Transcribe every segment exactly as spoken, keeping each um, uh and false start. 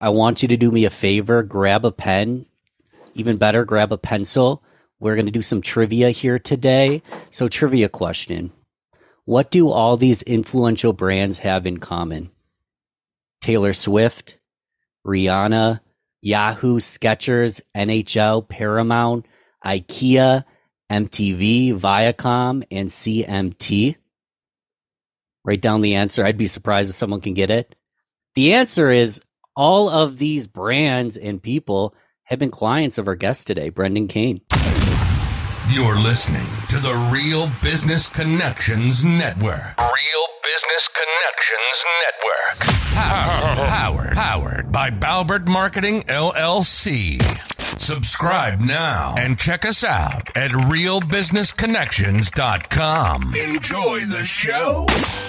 I want you to do me a favor. Grab a pen. Even better, grab a pencil. We're going to do some trivia here today. So, trivia question. What do all these influential brands have in common? Taylor Swift, Rihanna, Yahoo, Skechers, N H L, Paramount, IKEA, M T V, Viacom, and C M T. Write down the answer. I'd be surprised if someone can get it. The answer is all of these brands and people have been clients of our guest today, Brendan Kane. You're listening to the Real Business Connections Network. Real Business Connections Network. Powered, powered, powered by Balbert Marketing, L L C. Subscribe now and check us out at real business connections dot com. Enjoy the show.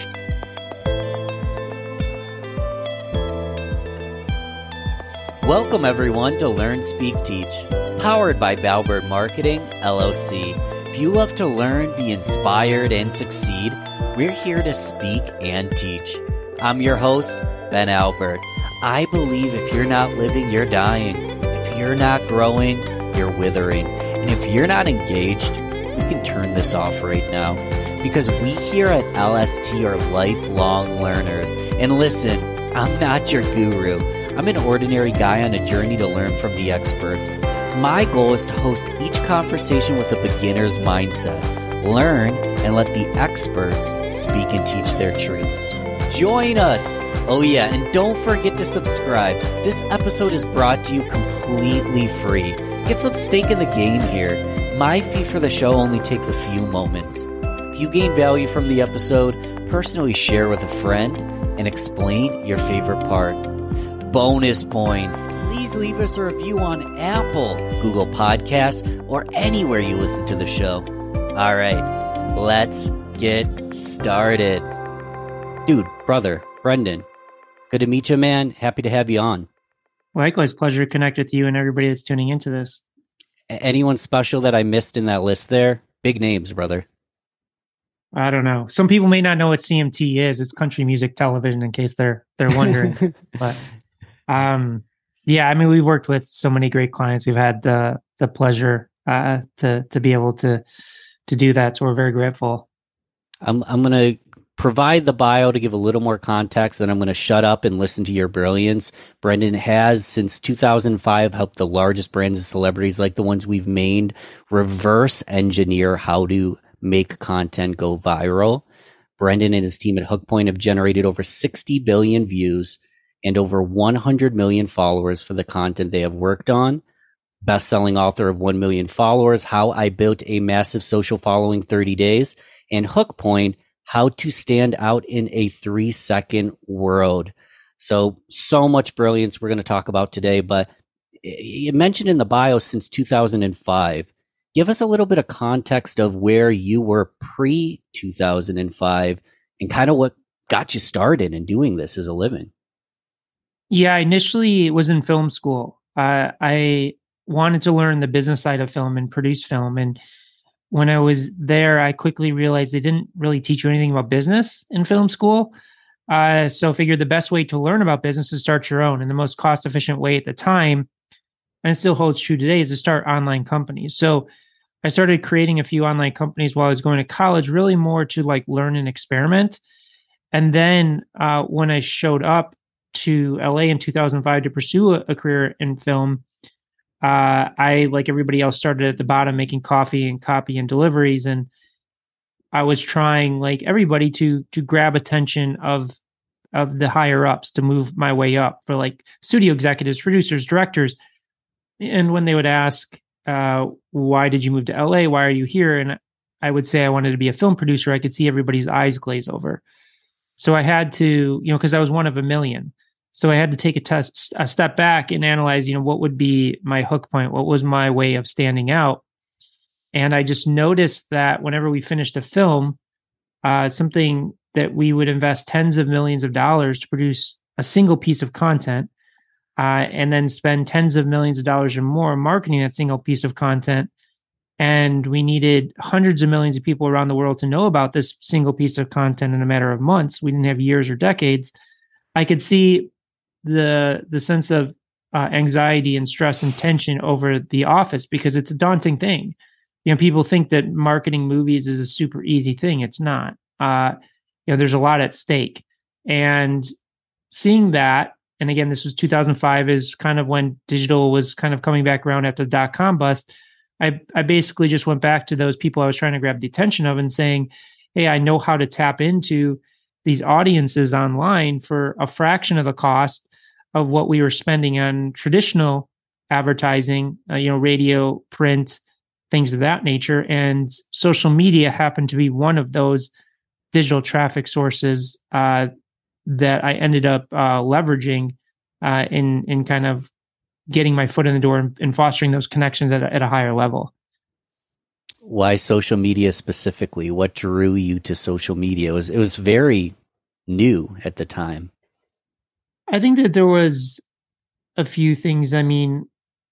Welcome, everyone, to Learn, Speak, Teach, powered by Balbert Marketing, L L C. If you love to learn, be inspired, and succeed, we're here to speak and teach. I'm your host, Ben Albert. I believe if you're not living, you're dying. If you're not growing, you're withering. And if you're not engaged, you can turn this off right now. Because we here at L S T are lifelong learners. And listen, I'm not your guru. I'm an ordinary guy on a journey to learn from the experts. My goal is to host each conversation with a beginner's mindset. Learn and let the experts speak and teach their truths. Join us. Oh yeah, and don't forget to subscribe. This episode is brought to you completely free. Get some stake in the game here. My fee for the show only takes a few moments. If you gain value from the episode, personally share with a friend and explain your favorite part. Bonus points. Please leave us a review on Apple, Google Podcasts, or anywhere you listen to the show. All right, let's get started. Dude, brother, Brendan, good to meet you, man. Happy to have you on. Likewise, pleasure to connect with you and everybody that's tuning into this. Anyone special that I missed in that list there? Big names, brother. I don't know. Some people may not know what C M T is. It's country music television, in case they're they're wondering. But um, yeah, I mean, we've worked with so many great clients. We've had the the pleasure uh, to to be able to to do that. So we're very grateful. I'm I'm gonna provide the bio to give a little more context, then I'm going to shut up and listen to your brilliance. Brendan has, since two thousand five, helped the largest brands and celebrities like the ones we've named reverse engineer how to make content go viral. Brendan and his team at Hookpoint have generated over sixty billion views and over one hundred million followers for the content they have worked on. Best-selling author of one million followers, How I Built a Massive Social Following thirty days, and Hookpoint, How to Stand Out in a three-Second World. So, so much brilliance we're going to talk about today, but you mentioned in the bio since two thousand five. Give us a little bit of context of where you were pre two thousand five and kind of what got you started in doing this as a living. Yeah, initially it was in film school. Uh, I wanted to learn the business side of film and produce film. And when I was there, I quickly realized they didn't really teach you anything about business in film school. Uh, so I figured the best way to learn about business is start your own. And the most cost efficient way at the time, and it still holds true today, is to start online companies. So I started creating a few online companies while I was going to college, really more to like learn and experiment. And then uh, when I showed up to L A in two thousand five to pursue a, a career in film, uh, I, like everybody else, started at the bottom making coffee and copy and deliveries. And I was trying, like everybody, to to grab attention of of the higher ups, to move my way up for like studio executives, producers, directors. And when they would ask, uh, why did you move to L A? Why are you here? And I would say I wanted to be a film producer. I could see everybody's eyes glaze over. So I had to, you know, because I was one of a million. So I had to take a test, a step back and analyze, you know, what would be my hook point? What was my way of standing out? And I just noticed that whenever we finished a film, uh, something that we would invest tens of millions of dollars to produce a single piece of content, Uh, and then spend tens of millions of dollars or more marketing that single piece of content. And we needed hundreds of millions of people around the world to know about this single piece of content in a matter of months. We didn't have years or decades. I could see the the sense of uh, anxiety and stress and tension over The Office, because it's a daunting thing. You know, people think that marketing movies is a super easy thing. It's not. Uh, you know, there's a lot at stake. And seeing that, and again, this was two thousand five, is kind of when digital was kind of coming back around after the dot-com bust. I, I basically just went back to those people I was trying to grab the attention of and saying, hey, I know how to tap into these audiences online for a fraction of the cost of what we were spending on traditional advertising, uh, you know, radio, print, things of that nature. And social media happened to be one of those digital traffic sources uh, that I ended up uh, leveraging uh, in in kind of getting my foot in the door and, and fostering those connections at a, at a higher level. Why social media specifically? What drew you to social media? It was it was very new at the time. I think that there was a few things. I mean,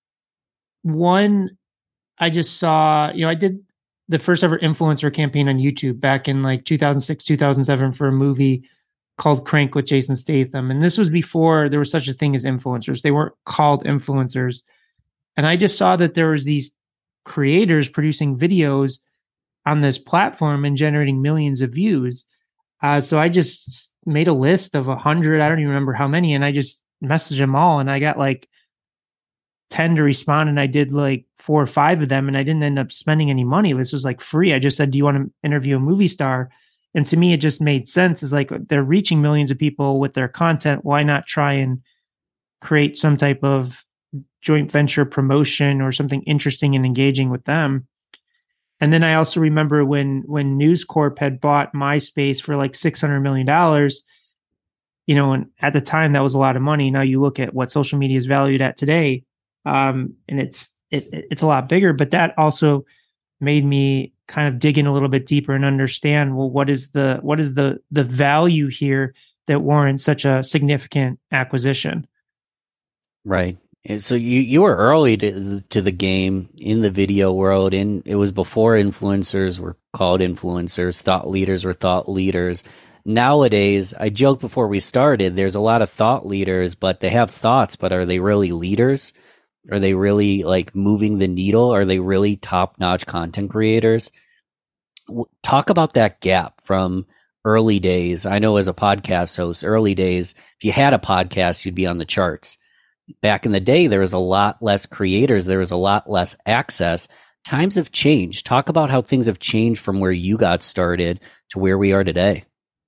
one, I just saw, you know, I did the first ever influencer campaign on YouTube back in like two thousand six, two thousand seven for a movie called Crank with Jason Statham. And this was before there was such a thing as influencers. They weren't called influencers. And I just saw that there was these creators producing videos on this platform and generating millions of views. Uh, so I just made a list of a hundred, I don't even remember how many, and I just messaged them all, and I got like ten to respond, and I did like four or five of them, and I didn't end up spending any money. This was like free. I just said, do you want to interview a movie star? And to me, it just made sense. It's like they're reaching millions of people with their content. Why not try and create some type of joint venture promotion or something interesting and engaging with them? And then I also remember when when News Corp had bought MySpace for like six hundred million dollars, you know, and at the time that was a lot of money. Now you look at what social media is valued at today, um, and it's it, it's a lot bigger. But that also made me kind of dig in a little bit deeper and understand, well, what is the what is the the value here that warrants such a significant acquisition? Right. And so you, you were early to, to the game in the video world, and it was before influencers were called influencers, thought leaders were thought leaders. Nowadays, I joked before we started, there's a lot of thought leaders, but they have thoughts, but are they really leaders? Are they really like moving the needle? Are they really top-notch content creators? Talk about that gap from early days. I know as a podcast host, early days, if you had a podcast, you'd be on the charts. Back in the day, there was a lot less creators. There was a lot less access. Times have changed. Talk about how things have changed from where you got started to where we are today.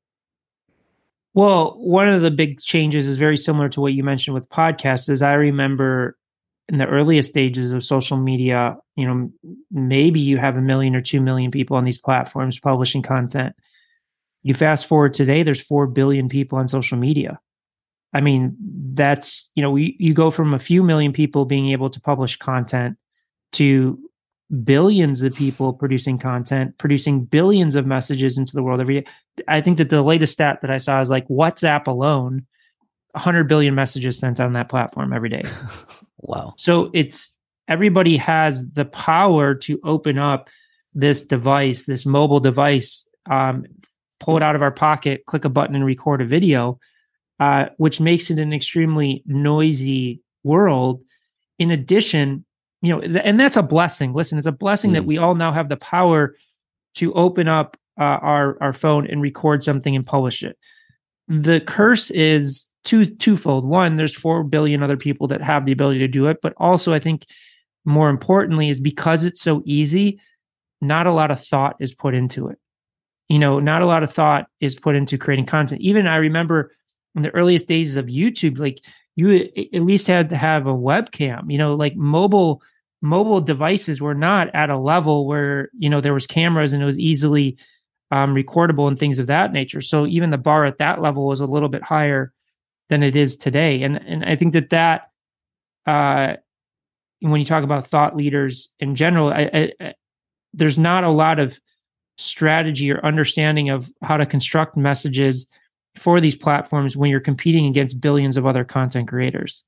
Well, one of the big changes is very similar to what you mentioned with podcasts. Is I remember in the earliest stages of social media, you know, maybe you have a million or two million people on these platforms publishing content. You fast forward today, there's four billion people on social media. I mean, that's, you know, we, you go from a few million people being able to publish content to billions of people producing content, producing billions of messages into the world every day. I think that the latest stat that I saw is like WhatsApp alone, one hundred billion messages sent on that platform every day. Wow. So it's, everybody has the power to open up this device, this mobile device, um, pull it out of our pocket, click a button and record a video. Uh, which makes it an extremely noisy world. In addition, you know, th- and that's a blessing. Listen, it's a blessing mm. that we all now have the power to open up uh, our our phone and record something and publish it. The curse is two twofold. One, there's four billion other people that have the ability to do it, but also I think more importantly is because it's so easy, not a lot of thought is put into it. You know, not a lot of thought is put into creating content. Even I remember in the earliest days of YouTube, like you at least had to have a webcam, you know, like mobile, mobile devices were not at a level where, you know, there was cameras and it was easily um, recordable and things of that nature. So even the bar at that level was a little bit higher than it is today. And, and I think that that, uh, when you talk about thought leaders in general, I, I, I, there's not a lot of strategy or understanding of how to construct messages for these platforms when you're competing against billions of other content creators.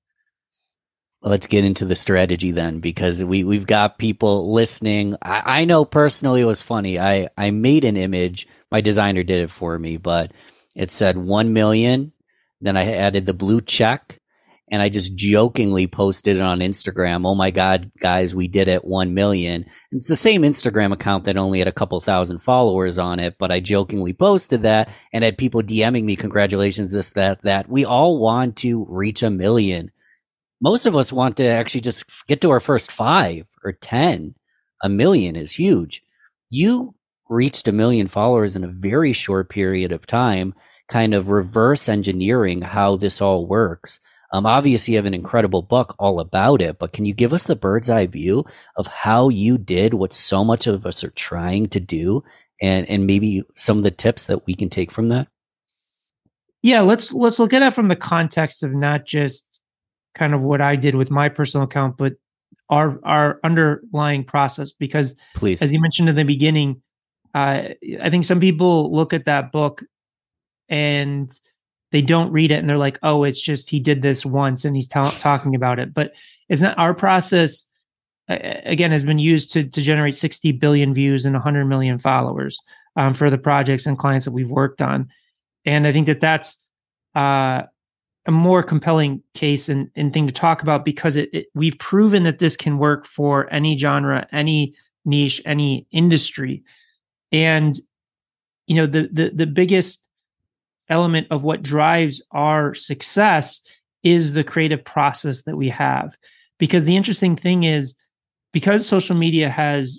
Let's get into the strategy then, because we, we've got people listening. I, I know personally it was funny. I, I made an image. My designer did it for me, but it said one million. Then I added the blue check. and I just jokingly posted it on Instagram. Oh my God, guys, we did it, one million. It's the same Instagram account that only had a couple thousand followers on it, but I jokingly posted that and had people DMing me, congratulations, this, that, that. We all want to reach a million. Most of us want to actually just get to our first five or ten. A million is huge. You reached a million followers in a very short period of time, kind of reverse engineering how this all works. Um, obviously, you have an incredible book all about it, but can you give us the bird's eye view of how you did what so much of us are trying to do, and, and maybe some of the tips that we can take from that? Yeah, let's let's look at it from the context of not just kind of what I did with my personal account, but our our underlying process. Because, please, as you mentioned in the beginning, uh, I think some people look at that book and they don't read it and they're like, oh, it's just he did this once and he's ta- talking about it. But it's not. Our process, uh, again, has been used to to generate sixty billion views and one hundred million followers um, for the projects and clients that we've worked on. And I think that that's uh, a more compelling case and, and thing to talk about, because it, it, we've proven that this can work for any genre, any niche, any industry. And, you know, the the the biggest element of what drives our success is the creative process that we have. Because the interesting thing is, because social media has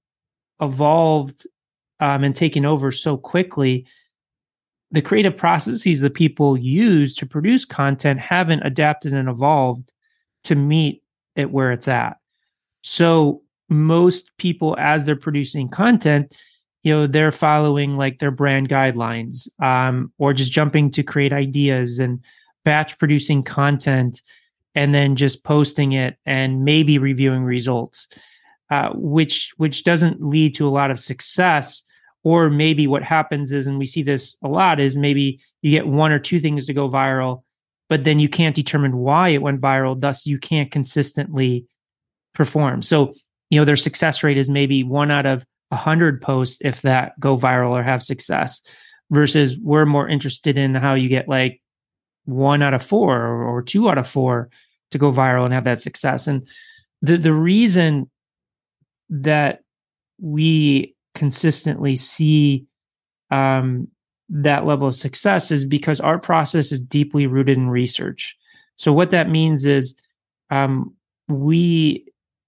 evolved um, and taken over so quickly, the creative processes that people use to produce content haven't adapted and evolved to meet it where it's at. So most people, as they're producing content, you know, they're following like their brand guidelines, um, or just jumping to create ideas and batch producing content and then just posting it and maybe reviewing results, uh, which which doesn't lead to a lot of success. Or maybe what happens is, and we see this a lot, is maybe you get one or two things to go viral, but then you can't determine why it went viral. Thus, you can't consistently perform. So, you know, their success rate is maybe one out of a hundred posts, if that, go viral or have success, versus we're more interested in how you get like one out of four or, or two out of four to go viral and have that success. And the the reason that we consistently see um, that level of success is because our process is deeply rooted in research. So what that means is um, we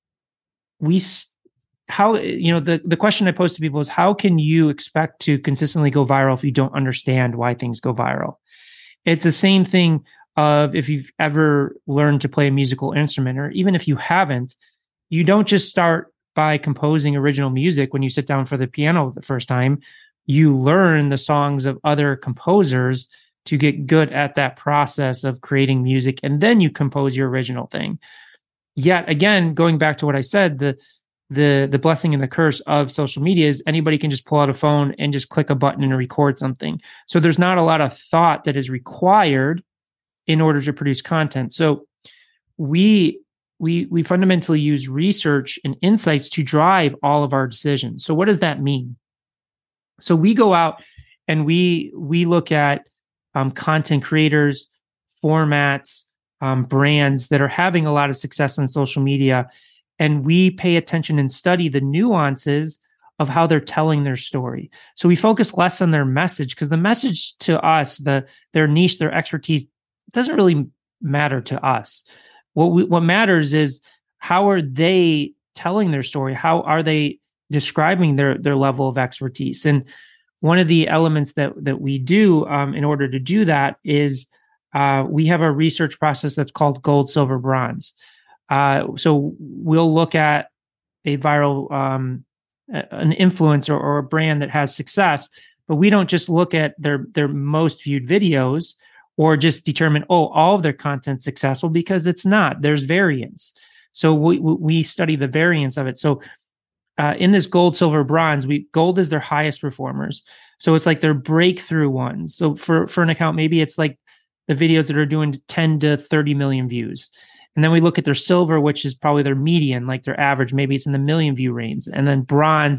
we how you know the the question I pose to people is, how can you expect to consistently go viral if you don't understand why things go viral? It's the same thing of if you've ever learned to play a musical instrument, or even if you haven't, you don't just start by composing original music when you sit down for the piano the first time. You learn the songs of other composers to get good at that process of creating music, and then you compose your original thing. Yet again, going back to what I said, the the the blessing and the curse of social media is anybody can just pull out a phone and just click a button and record something. So there's not a lot of thought that is required in order to produce content. So we We we fundamentally use research and insights to drive all of our decisions. So what does that mean? So we go out and we we look at um, content creators, formats, um, brands that are having a lot of success on social media, and we pay attention and study the nuances of how they're telling their story. So we focus less on their message, because the message to us, the their niche, their expertise, doesn't really matter to us. What we, what matters is, how are they telling their story? How are they describing their their level of expertise? And one of the elements that that we do um, in order to do that is uh, we have a research process that's called gold, silver, bronze. Uh, so we'll look at a viral, um, an influencer or a brand that has success, but we don't just look at their their most viewed videos, or just determine, oh, all of their content's successful, because it's not. There's variance. So we we study the variance of it. So uh, in this gold, silver, bronze, we gold is their highest performers. So it's like their breakthrough ones. So for, for an account, maybe it's like the videos that are doing ten to thirty million views. And then we look at their silver, which is probably their median, like their average. Maybe it's in the million view range. And then bronze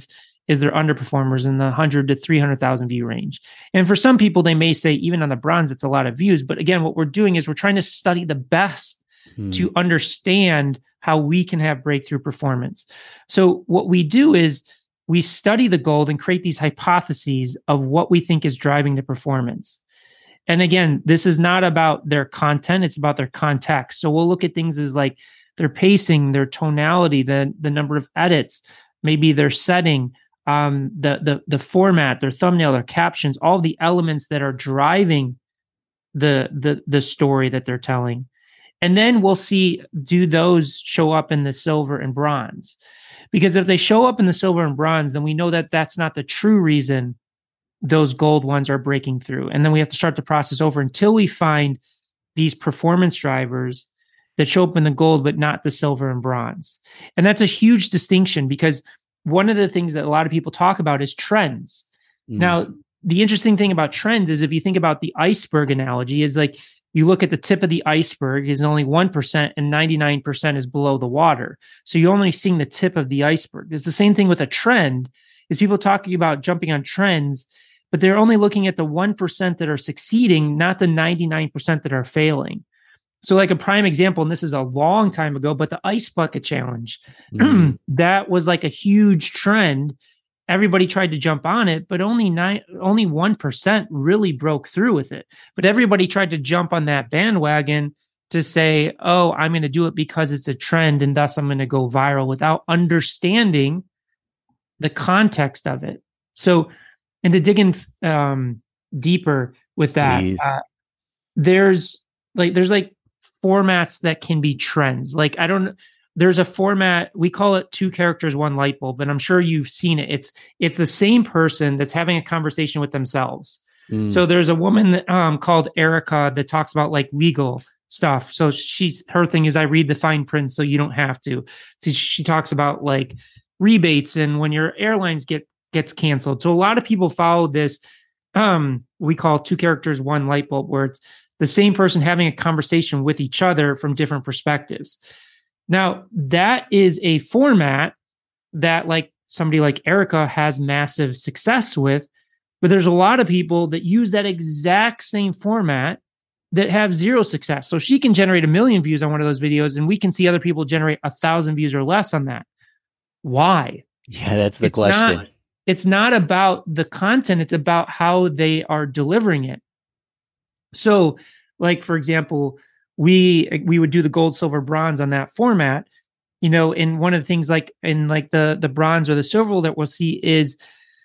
is their underperformers in the one hundred to three hundred thousand view range. And for some people, they may say, even on the bronze, it's a lot of views. But again, what we're doing is we're trying to study the best hmm. to understand how we can have breakthrough performance. So what we do is we study the gold and create these hypotheses of what we think is driving the performance. And again, this is not about their content, it's about their context. So we'll look at things as like their pacing, their tonality, the, the number of edits, maybe their setting, um, the, the, the format, their thumbnail, their captions, all the elements that are driving the, the, the story that they're telling. And then we'll see, do those show up in the silver and bronze? Because if they show up in the silver and bronze, then we know that that's not the true reason those gold ones are breaking through. And then we have to start the process over until we find these performance drivers that show up in the gold, but not the silver and bronze. And that's a huge distinction, because one of the things that a lot of people talk about is trends. Mm. Now, the interesting thing about trends is if you think about the iceberg analogy, is like you look at the tip of the iceberg is only one percent and ninety-nine percent is below the water. So you're only seeing the tip of the iceberg. It's the same thing with a trend, is people talking about jumping on trends, but they're only looking at the one percent that are succeeding, not the ninety-nine percent that are failing. So like a prime example, and this is a long time ago, but the ice bucket challenge, mm. that was like a huge trend. Everybody tried to jump on it, but only nine, only one percent really broke through with it. But everybody tried to jump on that bandwagon to say, oh, I'm going to do it because it's a trend and thus I'm going to go viral, without understanding the context of it. So, and to dig in um, deeper with that, uh, there's like, there's like formats that can be trends. Like, I don't, there's a format, we call it two characters, one light bulb, and I'm sure you've seen it. It's, it's the same person that's having a conversation with themselves. Mm. So there's a woman that, um, called Erica that talks about like legal stuff. So she's, her thing is, I read the fine print so you don't have to. So she talks about like rebates and when your airlines get, gets canceled. So a lot of people follow this, um, we call two characters, one light bulb, where it's the same person having a conversation with each other from different perspectives. Now, that is a format that like somebody like Erica has massive success with, but there's a lot of people that use that exact same format that have zero success. So she can generate a million views on one of those videos, and we can see other people generate a thousand views or less on that. Why? Yeah, that's the it's question. Not, it's not about the content. It's about how they are delivering it. So like, for example, we we would do the gold, silver, bronze on that format, you know, and one of the things like in like the, the bronze or the silver that we'll see is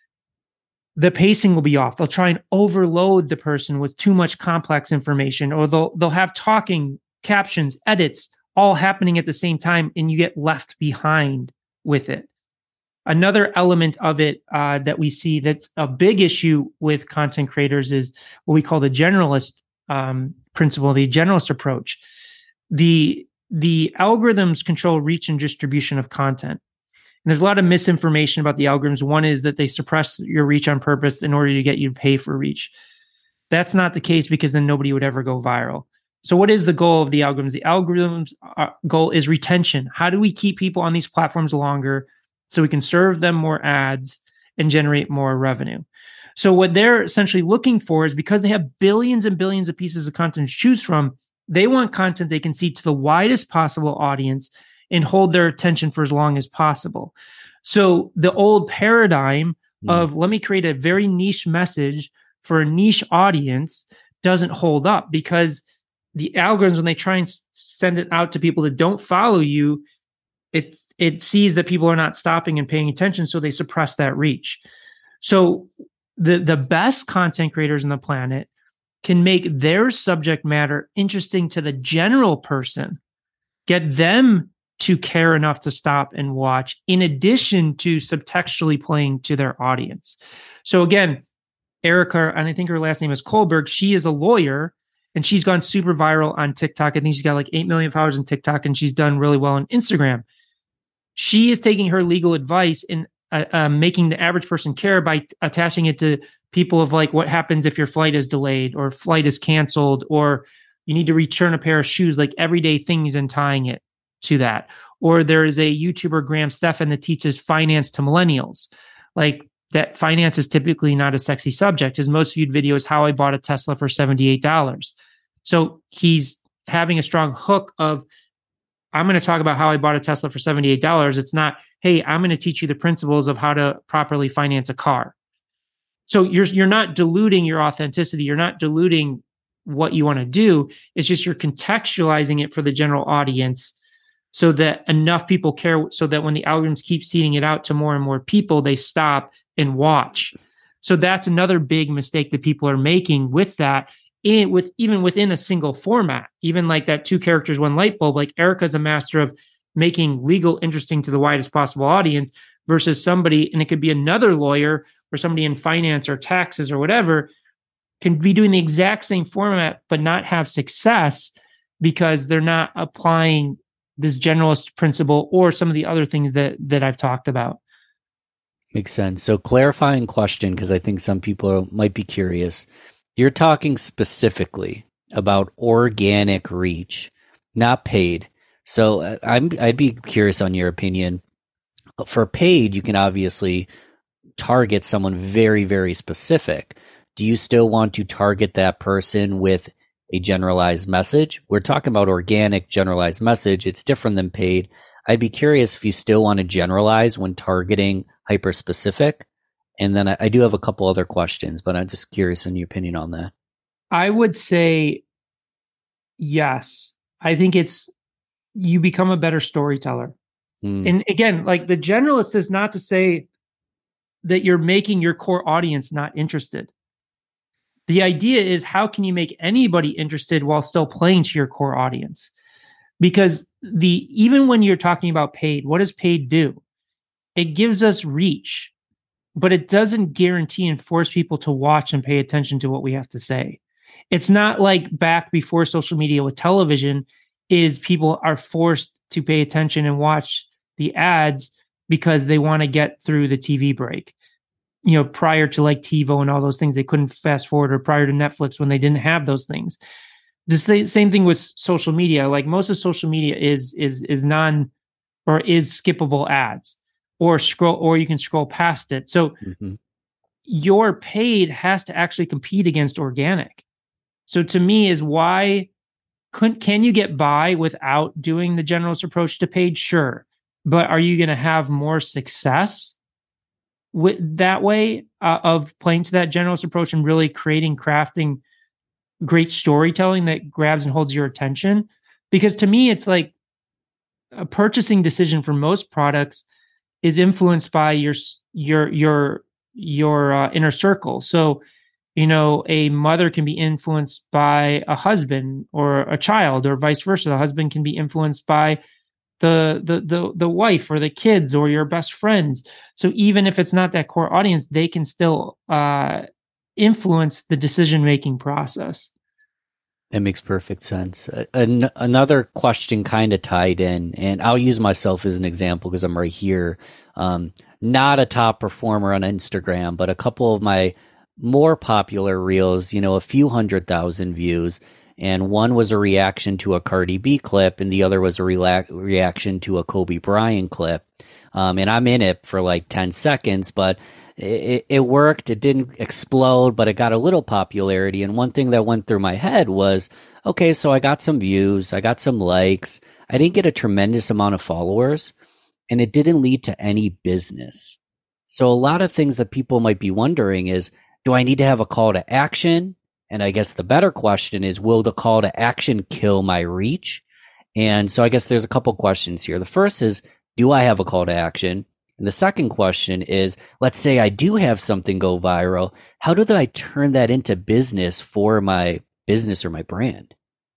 the pacing will be off. They'll try and overload the person with too much complex information, or they'll they'll have talking, captions, edits all happening at the same time, and you get left behind with it. Another element of it uh, that we see that's a big issue with content creators is what we call the generalist um, principle, the generalist approach. The, the algorithms control reach and distribution of content. And there's a lot of misinformation about the algorithms. One is that they suppress your reach on purpose in order to get you to pay for reach. That's not the case, because then nobody would ever go viral. So what is the goal of the algorithms? The algorithms' uh, goal is retention. How do we keep people on these platforms longer so we can serve them more ads and generate more revenue? So what they're essentially looking for is, because they have billions and billions of pieces of content to choose from, they want content they can see to the widest possible audience and hold their attention for as long as possible. So the old paradigm mm. of let me create a very niche message for a niche audience doesn't hold up, because the algorithms, when they try and send it out to people that don't follow you, it it sees that people are not stopping and paying attention, so they suppress that reach. So the the best content creators on the planet can make their subject matter interesting to the general person, get them to care enough to stop and watch, in addition to subtextually playing to their audience. So again, Erica, and I think her last name is Kohlberg, she is a lawyer, and she's gone super viral on TikTok. I think she's got like eight million followers on TikTok, and she's done really well on Instagram. She is taking her legal advice and uh, uh, making the average person care by attaching it to people of like, what happens if your flight is delayed or flight is canceled, or you need to return a pair of shoes, like everyday things, and tying it to that. Or there is a YouTuber, Graham Stephan, that teaches finance to millennials. like that finance is typically not a sexy subject. His most viewed video is how I bought a Tesla for seventy-eight dollars. So he's having a strong hook of, I'm going to talk about how I bought a Tesla for seventy-eight dollars. It's not, hey, I'm going to teach you the principles of how to properly finance a car. So you're you're not diluting your authenticity. You're not diluting what you want to do. It's just you're contextualizing it for the general audience so that enough people care, so that when the algorithms keep seeding it out to more and more people, they stop and watch. So that's another big mistake that people are making with that, in with even within a single format. Even like that two characters, one light bulb, like Erica's a master of making legal interesting to the widest possible audience versus somebody, and it could be another lawyer or somebody in finance or taxes or whatever, can be doing the exact same format but not have success because they're not applying this generalist principle or some of the other things that that I've talked about. Makes sense. So clarifying question, because I think some people might be curious. You're talking specifically about organic reach, not paid. So I'm, I'd be curious on your opinion. For paid, you can obviously target someone very, very specific. Do you still want to target that person with a generalized message? We're talking about organic generalized message. It's different than paid. I'd be curious if you still want to generalize when targeting hyper specific. And then I, I do have a couple other questions, but I'm just curious in your opinion on that. I would say yes. I think it's, you become a better storyteller. Mm. And again, like the generalist is not to say that you're making your core audience not interested. The idea is, how can you make anybody interested while still playing to your core audience? Because the even when you're talking about paid, what does paid do? It gives us reach, but it doesn't guarantee and force people to watch and pay attention to what we have to say. It's not like back before social media with television, is people are forced to pay attention and watch the ads because they want to get through the T V break. You know, prior to like TiVo and all those things, they couldn't fast forward, or prior to Netflix when they didn't have those things. The same thing with social media. Like most of social media is is is non or is skippable ads, or scroll, or you can scroll past it. So mm-hmm. your paid has to actually compete against organic. So to me is why couldn't can you get by without doing the generalist approach to paid? Sure. But are you going to have more success with that way uh, of playing to that generalist approach and really creating, crafting great storytelling that grabs and holds your attention? Because to me, it's like a purchasing decision for most products is influenced by your your your your uh, inner circle. So, you know, a mother can be influenced by a husband or a child, or vice versa. The husband can be influenced by the the the the wife or the kids or your best friends. So even if it's not that core audience, they can still uh, influence the decision-making process. That makes perfect sense. An- another question kind of tied in, and I'll use myself as an example because I'm right here. Um, not a top performer on Instagram, but a couple of my more popular reels, you know, a few hundred thousand views. And one was a reaction to a Cardi B clip, and the other was a rela- reaction to a Kobe Bryant clip. Um, and I'm in it for like ten seconds, but it, it worked. It didn't explode, but it got a little popularity. And one thing that went through my head was, okay, so I got some views, I got some likes. I didn't get a tremendous amount of followers, and it didn't lead to any business. So a lot of things that people might be wondering is, do I need to have a call to action? And I guess the better question is, will the call to action kill my reach? And so I guess there's a couple questions here. The first is, do I have a call to action? And the second question is, let's say I do have something go viral. How do I turn that into business for my business or my brand?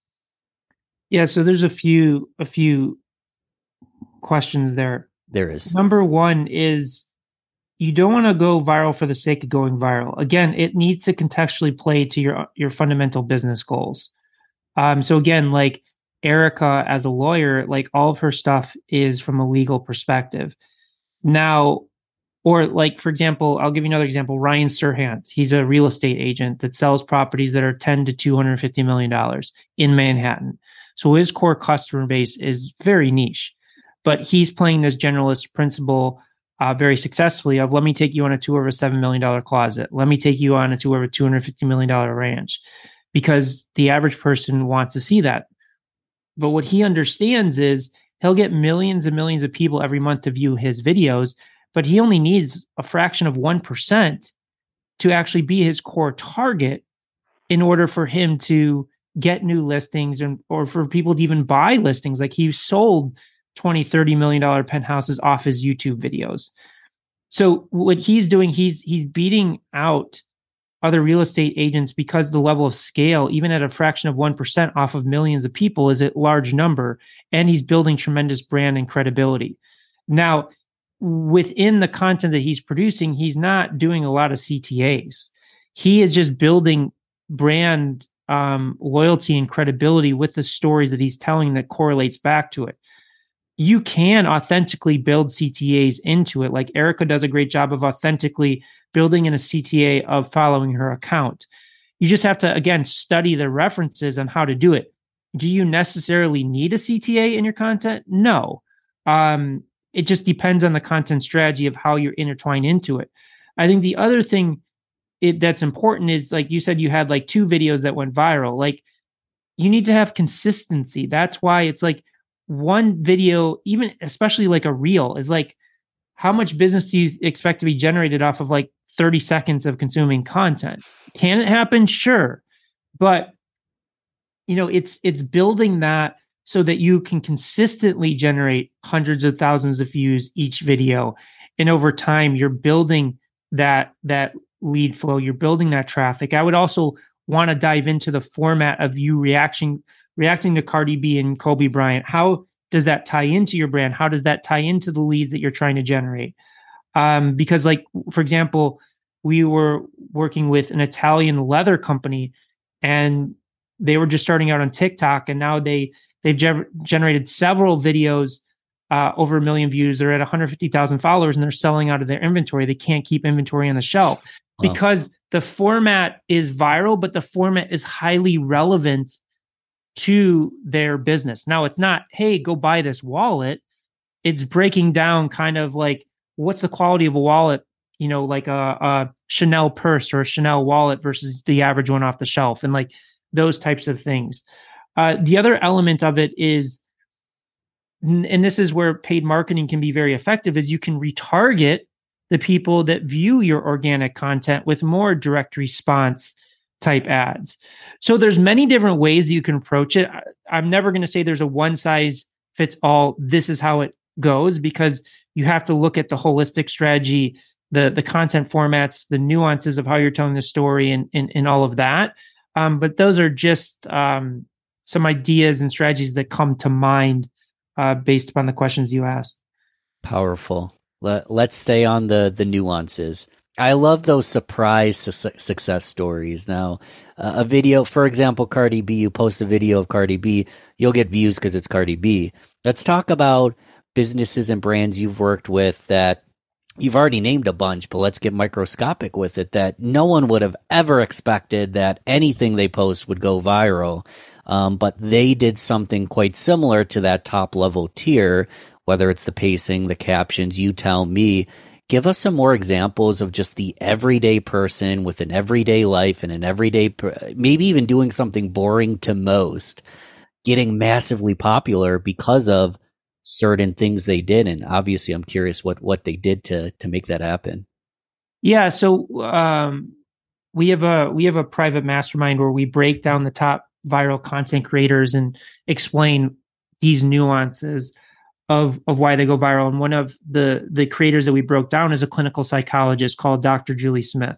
Yeah, so there's a few a few questions there. There is. Number one is, you don't want to go viral for the sake of going viral. Again, it needs to contextually play to your your fundamental business goals. Um, so again, like Erica as a lawyer, like all of her stuff is from a legal perspective. Now, or like, for example, I'll give you another example. Ryan Serhant, he's a real estate agent that sells properties that are ten to two hundred fifty million dollars in Manhattan. So his core customer base is very niche, but he's playing this generalist principle uh, very successfully of, let me take you on a tour of a seven million dollars closet. Let me take you on a tour of a two hundred fifty million dollars ranch, because the average person wants to see that. But what he understands is he'll get millions and millions of people every month to view his videos, but he only needs a fraction of one percent to actually be his core target in order for him to get new listings, and or for people to even buy listings. Like, he sold twenty, thirty million dollars penthouses off his YouTube videos. So what he's doing, he's he's beating out other real estate agents because the level of scale, even at a fraction of one percent off of millions of people, is a large number. And he's building tremendous brand and credibility. Now, within the content that he's producing, he's not doing a lot of C T As. He is just building brand um, loyalty and credibility with the stories that he's telling that correlates back to it. You can authentically build C T As into it. Like Erica does a great job of authentically building in a C T A of following her account. You just have to, again, study the references on how to do it. Do you necessarily need a C T A in your content? No. Um, it just depends on the content strategy of how you're intertwined into it. I think the other thing it, that's important is, like you said, you had like two videos that went viral. Like, you need to have consistency. That's why it's like one video, even especially like a reel, is like, how much business do you expect to be generated off of like thirty seconds of consuming content? Can it happen? Sure. But, you know, it's, it's building that so that you can consistently generate hundreds of thousands of views each video. And over time, you're building that, that lead flow, you're building that traffic. I would also want to dive into the format of you reacting, reacting to Cardi B and Kobe Bryant. How does that tie into your brand? How does that tie into the leads that you're trying to generate? Um, because, like, for example, we were working with an Italian leather company, and they were just starting out on TikTok, and now they they've ge- generated several videos, uh, over a million views. They're at one hundred fifty thousand followers, and they're selling out of their inventory. They can't keep inventory on the shelf wow. because the format is viral, but the format is highly relevant to their business. Now, it's not, hey, go buy this wallet. It's breaking down kind of like, what's the quality of a wallet, you know, like a, a Chanel purse or a Chanel wallet versus the average one off the shelf, and like those types of things. Uh, the other element of it is, and this is where paid marketing can be very effective, is you can retarget the people that view your organic content with more direct response type ads. So there's many different ways that you can approach it. I'm never going to say there's a one size fits all, this is how it goes, because you have to look at the holistic strategy, the, the content formats, the nuances of how you're telling the story, and, and, and all of that. Um, but those are just um, some ideas and strategies that come to mind uh, based upon the questions you asked. Powerful. Let, let's stay on the, the nuances. I love those surprise su- success stories. Now, uh, a video, for example, Cardi B, you post a video of Cardi B, you'll get views because it's Cardi B. Let's talk about businesses and brands you've worked with that you've already named a bunch, but let's get microscopic with it, that no one would have ever expected that anything they post would go viral. Um, but they did something quite similar to that top level tier, whether it's the pacing, the captions, you tell me. Give us some more examples of just the everyday person with an everyday life and an everyday, maybe even doing something boring to most, getting massively popular because of certain things they did. And obviously, I'm curious what, what they did to to make that happen. Yeah. So um, we have a we have a private mastermind where we break down the top viral content creators and explain these nuances of of why they go viral. And one of the the creators that we broke down is a clinical psychologist called Doctor Julie Smith.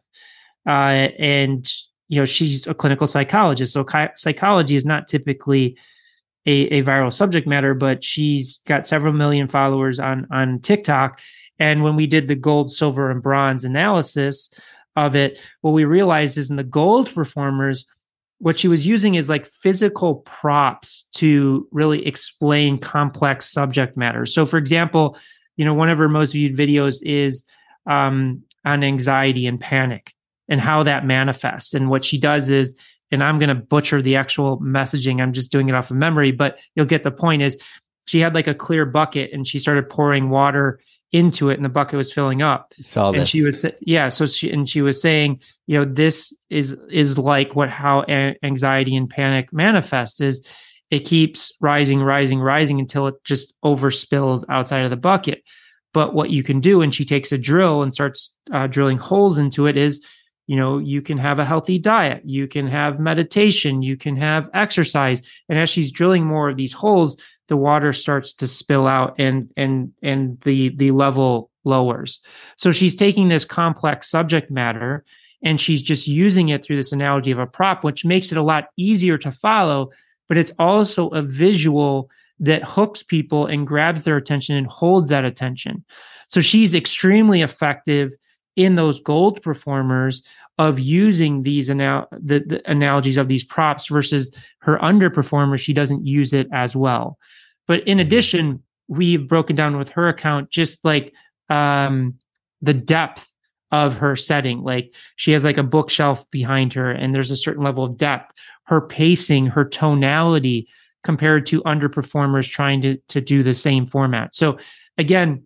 Uh, and, you know, she's a clinical psychologist. So chi- psychology is not typically a, a viral subject matter, but she's got several million followers on, on TikTok. And when we did the gold, silver, and bronze analysis of it, what we realized is in the gold performers, what she was using is like physical props to really explain complex subject matter. So, for example, you know, one of her most viewed videos is um, on anxiety and panic and how that manifests. And what she does is, and I'm going to butcher the actual messaging, I'm just doing it off of memory, but you'll get the point, is she had like a clear bucket and she started pouring water into it and the bucket was filling up. Saw and this. she was, yeah. So she, and she was saying, you know, this is, is like what, how a- anxiety and panic manifest is it keeps rising, rising, rising until it just overspills outside of the bucket. But what you can do, and she takes a drill and starts uh, drilling holes into it, is, you know, you can have a healthy diet, you can have meditation, you can have exercise. And as she's drilling more of these holes, the water starts to spill out and and and the the level lowers. So she's taking this complex subject matter and she's just using it through this analogy of a prop, which makes it a lot easier to follow, but it's also a visual that hooks people and grabs their attention and holds that attention. So she's extremely effective in those gold performers of using these anal- the, the analogies of these props versus her underperformers. She doesn't use it as well. But in addition, we've broken down with her account just like um, the depth of her setting. Like she has like a bookshelf behind her and there's a certain level of depth. Her pacing, her tonality compared to underperformers trying to, to do the same format. So again,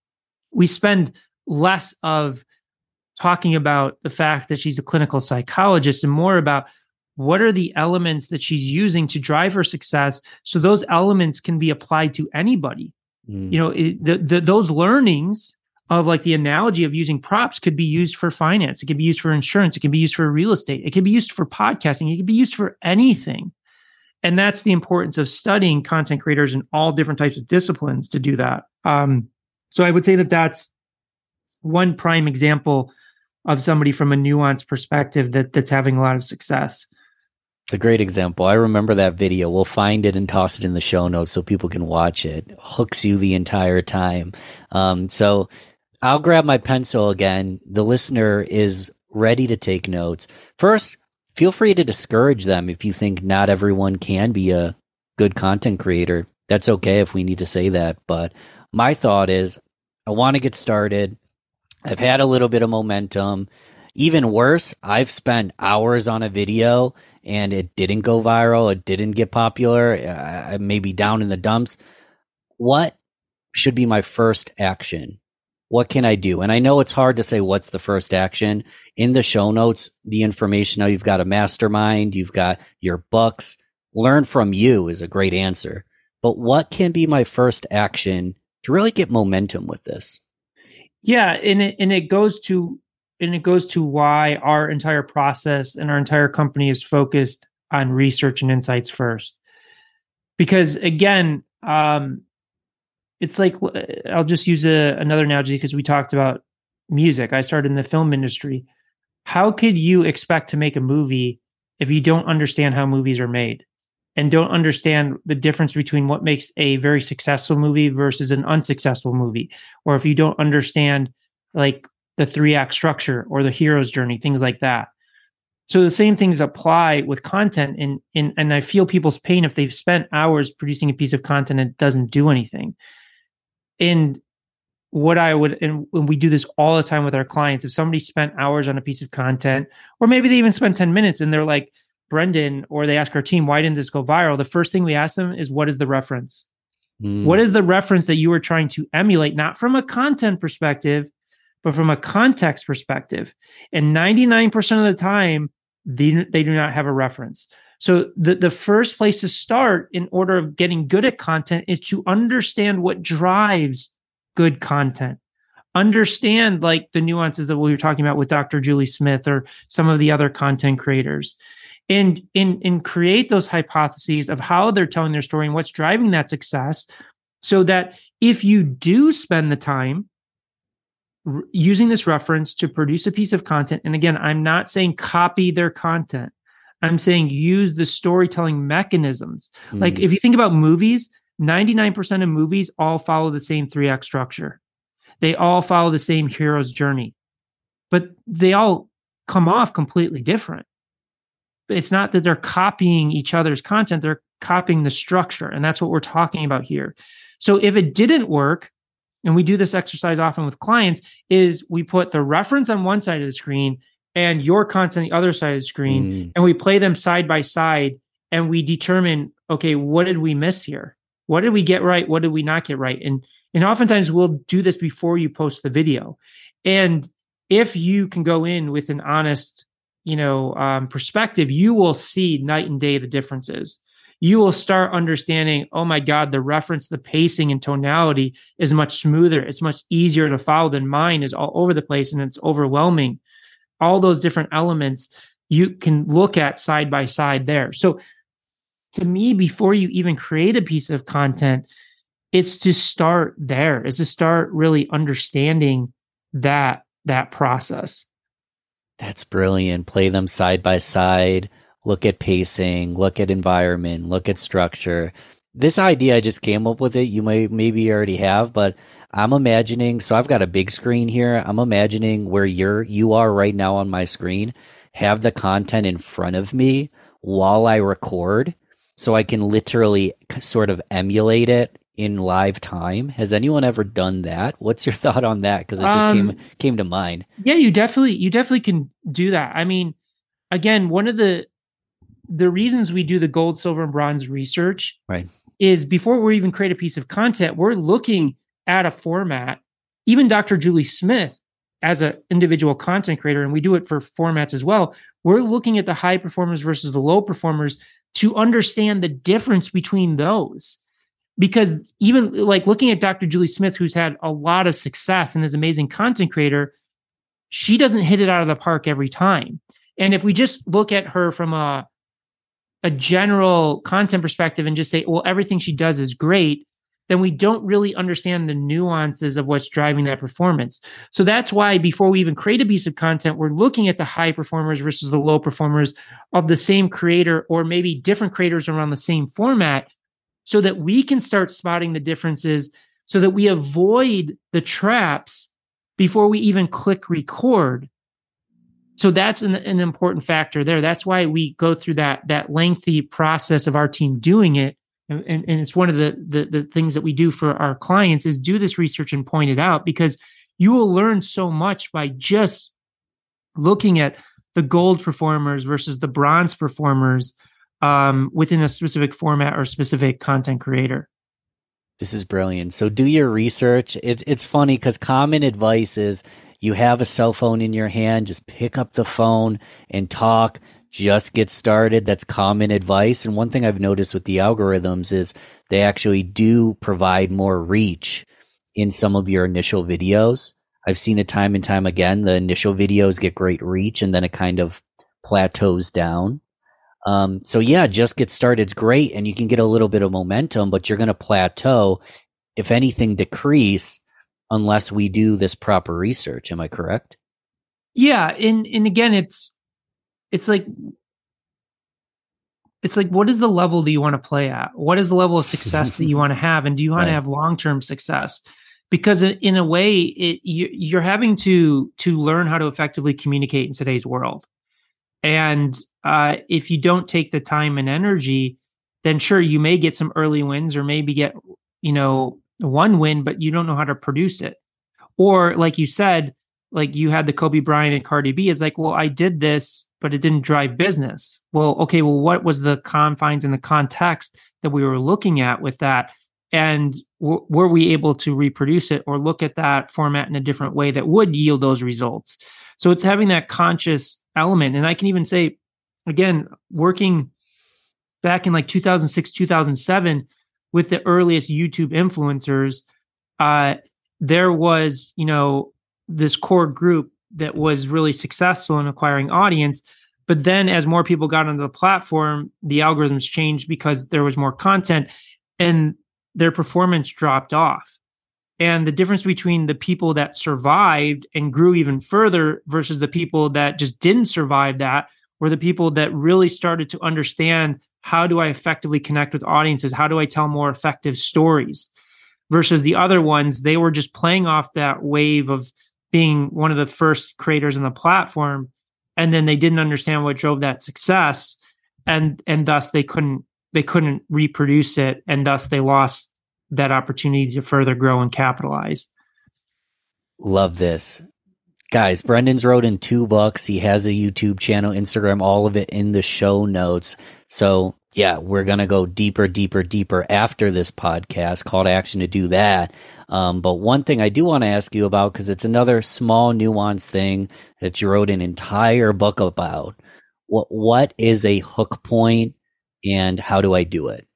we spend less of talking about the fact that she's a clinical psychologist and more about what are the elements that she's using to drive her success. So those elements can be applied to anybody. Mm. You know, it, the, the, those learnings of like the analogy of using props could be used for finance. It could be used for insurance. It can be used for real estate. It can be used for podcasting. It can be used for anything. And that's the importance of studying content creators in all different types of disciplines to do that. Um, so I would say that that's one prime example of somebody from a nuanced perspective that that's having a lot of success. It's a great example. I remember that video. We'll find it and toss it in the show notes so people can watch it. It hooks you the entire time. Um, so I'll grab my pencil again. The listener is ready to take notes. First, feel free to discourage them if you think not everyone can be a good content creator. That's okay if we need to say that. But my thought is I want to get started. I've had a little bit of momentum. Even worse, I've spent hours on a video and it didn't go viral. It didn't get popular. I may be down in the dumps. What should be my first action? What can I do? And I know it's hard to say what's the first action. In the show notes, the information, now you've got a mastermind, you've got your books. Learn from you is a great answer. But what can be my first action to really get momentum with this? Yeah, and it and it goes to and it goes to why our entire process and our entire company is focused on research and insights first. Because again, um, it's like, I'll just use a, another analogy because we talked about music. I started in the film industry. How could you expect to make a movie if you don't understand how movies are made and don't understand the difference between what makes a very successful movie versus an unsuccessful movie? Or if you don't understand like the three act structure or the hero's journey, things like that. So the same things apply with content. And, and, and I feel people's pain if they've spent hours producing a piece of content and it doesn't do anything. And what I would, and when we do this all the time with our clients, if somebody spent hours on a piece of content, or maybe they even spent ten minutes and they're like, Brendan, or they ask our team, why didn't this go viral? The first thing we ask them is, what is the reference? Mm. What is the reference that you were trying to emulate? Not from a content perspective, but from a context perspective. And ninety-nine percent of the time, they, they do not have a reference. So the, the first place to start in order of getting good at content is to understand what drives good content. Understand like the nuances that we were talking about with Doctor Julie Smith or some of the other content creators. And, and, and create those hypotheses of how they're telling their story and what's driving that success, so that if you do spend the time r- using this reference to produce a piece of content, and again, I'm not saying copy their content. I'm saying use the storytelling mechanisms. Mm. Like if you think about movies, ninety-nine percent of movies all follow the same three act structure. They all follow the same hero's journey, but they all come off completely different. It's not that they're copying each other's content, they're copying the structure. And that's what we're talking about here. So if it didn't work, and we do this exercise often with clients, is we put the reference on one side of the screen and your content on the other side of the screen, mm. and we play them side by side and we determine, okay, what did we miss here? What did we get right? What did we not get right? And and oftentimes we'll do this before you post the video. And if you can go in with an honest, you know, um, perspective, you will see night and day the differences. You will start understanding, oh my God, the reference, the pacing and tonality is much smoother. It's much easier to follow than mine is all over the place and it's overwhelming. All those different elements you can look at side by side there. So to me, before you even create a piece of content, it's to start there, is to start really understanding that, that process. That's brilliant. Play them side by side. Look at pacing, look at environment, look at structure. This idea, I just came up with it. You may maybe already have, but I'm imagining, so I've got a big screen here. I'm imagining where you're, you are right now on my screen, have the content in front of me while I record so I can literally sort of emulate it in live time. Has anyone ever done that? What's your thought on that? Because it just um, came came to mind. Yeah, you definitely you definitely can do that. I mean, again, one of the the reasons we do the gold, silver, and bronze research right. is before we even create a piece of content, we're looking at a format. Even Doctor Julie Smith, as an individual content creator, and we do it for formats as well, we're looking at the high performers versus the low performers to understand the difference between those. Because even like looking at Doctor Julie Smith, who's had a lot of success and is an amazing content creator, she doesn't hit it out of the park every time. And if we just look at her from a a general content perspective and just say, well, everything she does is great, then we don't really understand the nuances of what's driving that performance. So that's why before we even create a piece of content, we're looking at the high performers versus the low performers of the same creator, or maybe different creators around the same format, so that we can start spotting the differences, so that we avoid the traps before we even click record. So that's an, an important factor there. That's why we go through that, that lengthy process of our team doing it. And, and, and it's one of the, the, the things that we do for our clients is do this research and point it out, because you will learn so much by just looking at the gold performers versus the bronze performers um, within a specific format or specific content creator. This is brilliant. So do your research. It's it's funny because common advice is you have a cell phone in your hand, just pick up the phone and talk, just get started. That's common advice. And one thing I've noticed with the algorithms is they actually do provide more reach in some of your initial videos. I've seen it time and time again. The initial videos get great reach and then it kind of plateaus down. Um, so yeah, just get started. It's great. And you can get a little bit of momentum, but you're going to plateau, if anything, decrease unless we do this proper research. Am I correct? Yeah. And, and again, it's, it's like, it's like, what is the level do you want to play at? What is the level of success that you want to have? And do you want right. to have long-term success? Because in a way, it, you, you're having to, to learn how to effectively communicate in today's world. And uh, if you don't take the time and energy, then sure, you may get some early wins or maybe get, you know, one win, but you don't know how to produce it. Or like you said, like you had the Kobe Bryant and Cardi B. It's like, well, I did this, but it didn't drive business. Well, okay, well, what was the confines and the context that we were looking at with that? And w- were we able to reproduce it or look at that format in a different way that would yield those results? So it's having that conscious element. And I can even say, again, working back in like two thousand six, two thousand seven with the earliest YouTube influencers, uh, there was, you know, this core group that was really successful in acquiring audience. But then as more people got onto the platform, the algorithms changed because there was more content and their performance dropped off. And the difference between the people that survived and grew even further versus the people that just didn't survive that were the people that really started to understand, how do I effectively connect with audiences? How do I tell more effective stories? Versus the other ones, they were just playing off that wave of being one of the first creators on the platform. And then they didn't understand what drove that success. And, and thus they couldn't, they couldn't reproduce it. And thus they lost that opportunity to further grow and capitalize. Love this. Guys, Brendan's wrote in two books. He has a YouTube channel, Instagram, all of it in the show notes. So yeah, we're going to go deeper, deeper, deeper after this podcast. Call to action to do that. Um, but one thing I do want to ask you about, because it's another small nuanced thing that you wrote an entire book about. What What is a hook point and how do I do it?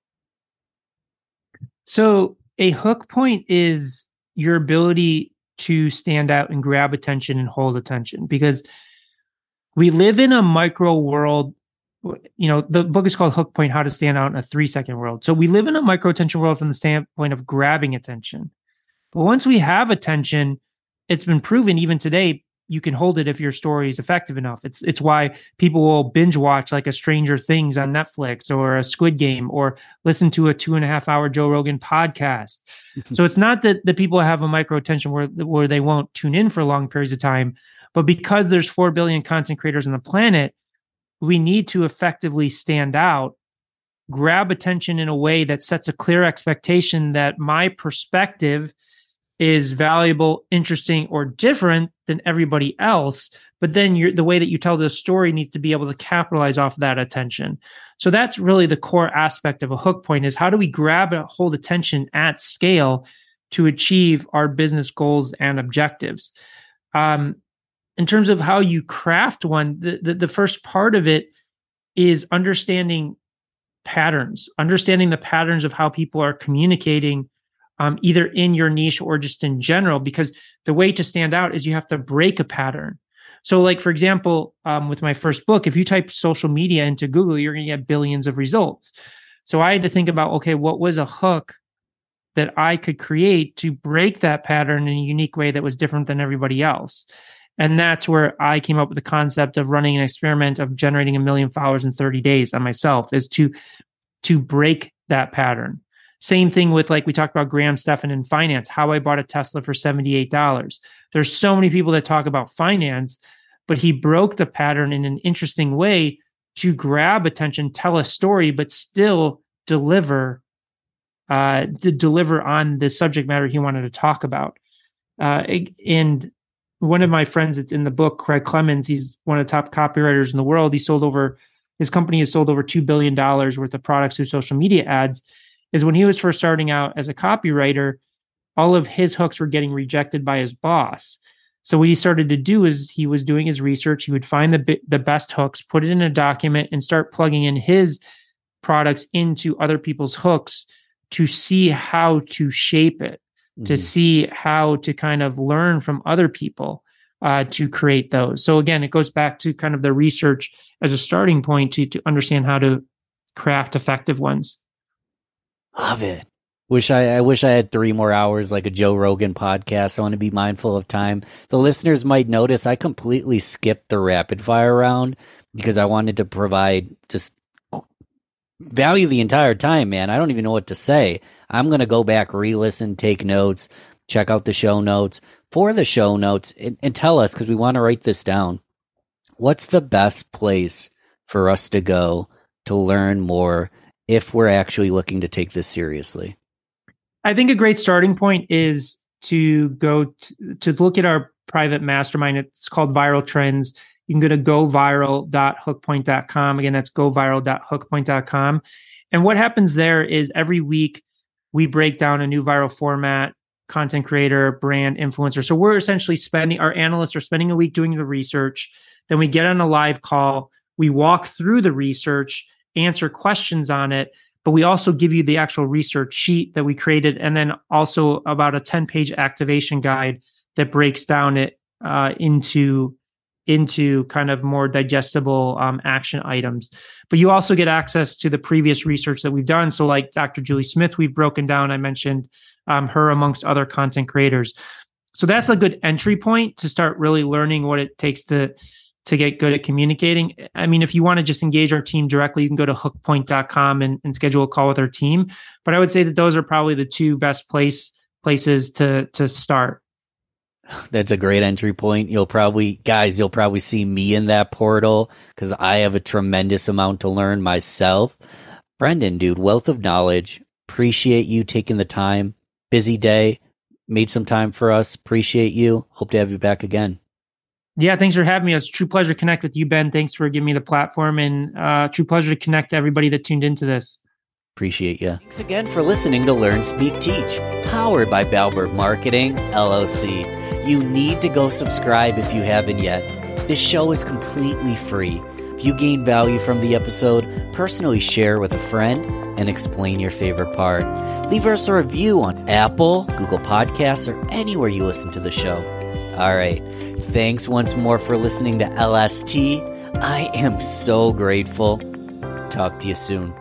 So a hook point is your ability to stand out and grab attention and hold attention, because we live in a micro world. You know, the book is called Hook Point, How to Stand Out in a Three Second World. So we live in a micro attention world from the standpoint of grabbing attention. But once we have attention, it's been proven even today, you can hold it if your story is effective enough. It's it's why people will binge watch like a Stranger Things on Netflix or a Squid Game or listen to a two and a half hour Joe Rogan podcast. So it's not that the people have a micro attention where, where they won't tune in for long periods of time, but because there's four billion content creators on the planet, we need to effectively stand out, grab attention in a way that sets a clear expectation that my perspective is valuable, interesting, or different than everybody else. But then you're, the way that you tell the story needs to be able to capitalize off that attention. So that's really the core aspect of a hook point, is how do we grab and hold attention at scale to achieve our business goals and objectives? Um, in terms of how you craft one, the, the, the first part of it is understanding patterns, understanding the patterns of how people are communicating, um, either in your niche or just in general, because the way to stand out is you have to break a pattern. So like, for example, um, with my first book, if you type social media into Google, you're going to get billions of results. So I had to think about, okay, what was a hook that I could create to break that pattern in a unique way that was different than everybody else? And that's where I came up with the concept of running an experiment of generating a million followers in thirty days on myself, is to, to break that pattern. Same thing with, like we talked about Graham Stephan in finance, how I bought a Tesla for seventy-eight dollars. There's so many people that talk about finance, but he broke the pattern in an interesting way to grab attention, tell a story, but still deliver, uh, to deliver on the subject matter he wanted to talk about. Uh, and one of my friends that's in the book, Craig Clemens, he's one of the top copywriters in the world. He sold over, his company has sold over two billion dollars worth of products through social media ads. Is when he was first starting out as a copywriter, all of his hooks were getting rejected by his boss. So what he started to do is he was doing his research. He would find the the best hooks, put it in a document, and start plugging in his products into other people's hooks to see how to shape it, mm-hmm. to see how to kind of learn from other people uh, to create those. So again, it goes back to kind of the research as a starting point to, to understand how to craft effective ones. Love it. Wish I, I wish I had three more hours like a Joe Rogan podcast. I want to be mindful of time. The listeners might notice I completely skipped the rapid fire round because I wanted to provide just value the entire time, man. I don't even know what to say. I'm going to go back, re-listen, take notes, check out the show notes. For the show notes, and, and tell us, because we want to write this down, what's the best place for us to go to learn more if we're actually looking to take this seriously? I think a great starting point is to go t- to look at our private mastermind. It's called Viral Trends. You can go to go viral dot hook point dot com. Again, that's go viral dot hook point dot com. And what happens there is every week we break down a new viral format, content creator, brand, influencer. So we're essentially spending, our analysts are spending a week doing the research. Then we get on a live call. We walk through the research, answer questions on it, but we also give you the actual research sheet that we created, and then also about a ten-page activation guide that breaks down it uh, into, into kind of more digestible um, action items. But you also get access to the previous research that we've done. So like Doctor Julie Smith, we've broken down, I mentioned um, her amongst other content creators. So that's a good entry point to start really learning what it takes to to get good at communicating. I mean, if you want to just engage our team directly, you can go to hook point dot com and, and schedule a call with our team. But I would say that those are probably the two best place places to to start. That's a great entry point. You'll probably, guys, you'll probably see me in that portal because I have a tremendous amount to learn myself. Brendan, dude, wealth of knowledge. Appreciate you taking the time. Busy day. Made some time for us. Appreciate you. Hope to have you back again. Yeah, thanks for having me. It was a true pleasure to connect with you, Ben. Thanks for giving me the platform, and uh, true pleasure to connect to everybody that tuned into this. Appreciate you. Thanks again for listening to Learn, Speak, Teach, powered by Balbert Marketing, L L C. You need to go subscribe if you haven't yet. This show is completely free. If you gain value from the episode, personally share with a friend and explain your favorite part. Leave us a review on Apple, Google Podcasts, or anywhere you listen to the show. All right. Thanks once more for listening to L S T. I am so grateful. Talk to you soon.